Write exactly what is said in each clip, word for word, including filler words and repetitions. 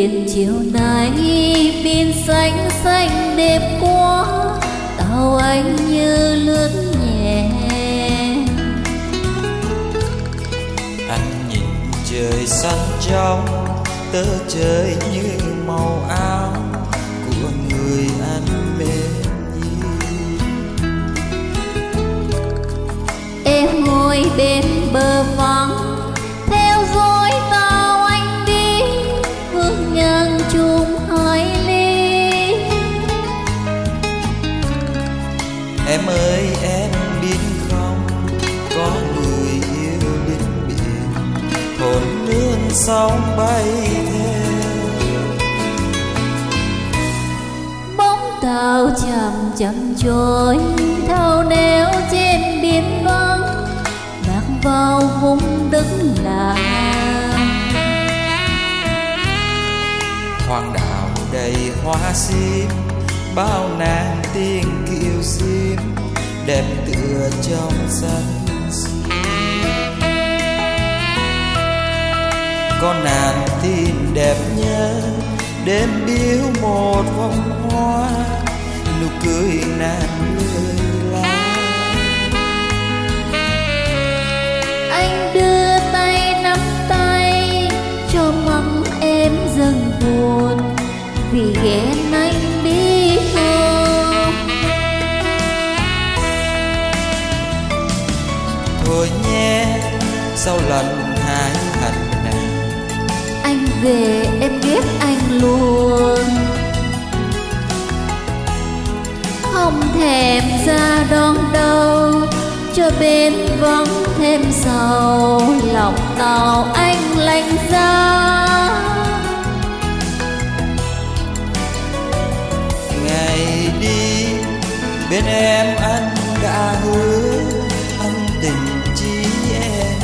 biển chiều nay, biển xanh xanh đêm qua, tàu anh như lướt nhẹ. Anh nhìn trời xanh trong, tớ chơi như màu áo của người anh mến yêu. Em ngồi bên bờ vắng, theo dõi tàu anh đi, hướng ngang chung hai ly. Em ơi em biết không, có người yêu bên biển, hồn nước sóng bay theo. Bóng tàu chậm chậm trôi, thao neo trên biển vắng, lạc vào vùng đất lạ. Hoang đảo đầy hoa sim, bao nàng tiếng kêu sim, đẹp tựa trong xanh sim. Có nàng tin đẹp nhất, đêm biếu một vòng hoa, nụ cười nàng lười lá. Anh đưa tay nắm tay, cho mong em dần buồn, vì ghen anh đi không. Thôi nhé, sau lần hai hạnh này, Anh về em ghét anh luôn, không thèm ra đón đâu, cho bên vắng thêm sầu, lòng tàu anh lạnh giá. ngày đi bên em anh đã hứa, ân tình chỉ em.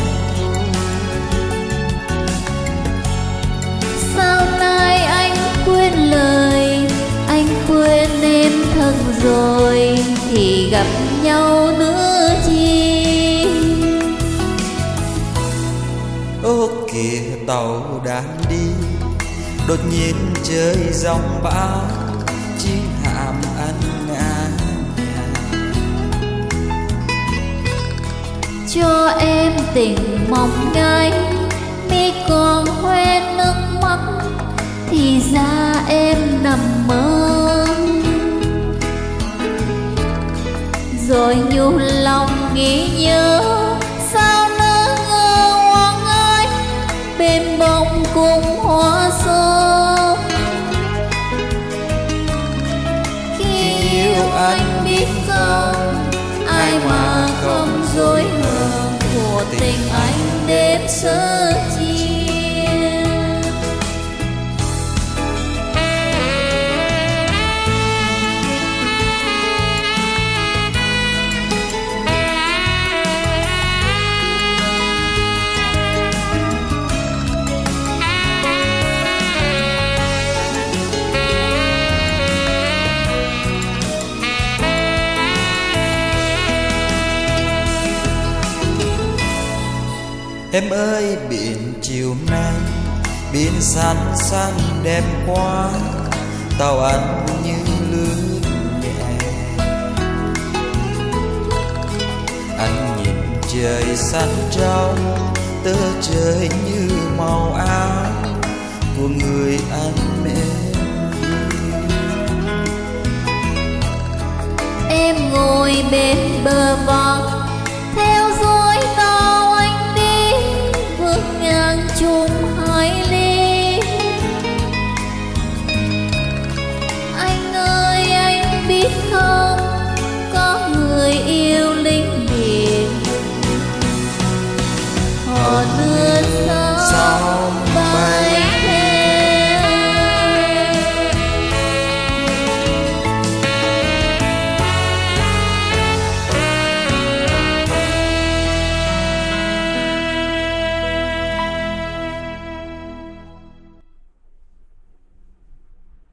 Sao nay anh quên lời, anh quên em thân rồi, thì gặp nhau nữa chi. Ô kìa tàu đang đi, đột nhiên trời giông bão, chỉ hàm anh ngã. Cho em tình mong nganh, mi còn hoen nước mắt, thì ra em nằm mơ. Rồi nhủ lòng nghĩ nhớ, sao nỡ ngơ hoang ái, bên bóng cùng hoa sớm. Khi yêu anh biết không, ai mà không dối hờn, của tình anh đêm sơ chia. Em ơi biển chiều nay, biển xanh xanh đẹp quá, tàu anh như lướt nhẹ. Anh nhìn trời xanh trong, tớ trời như màu áo của người anh mến.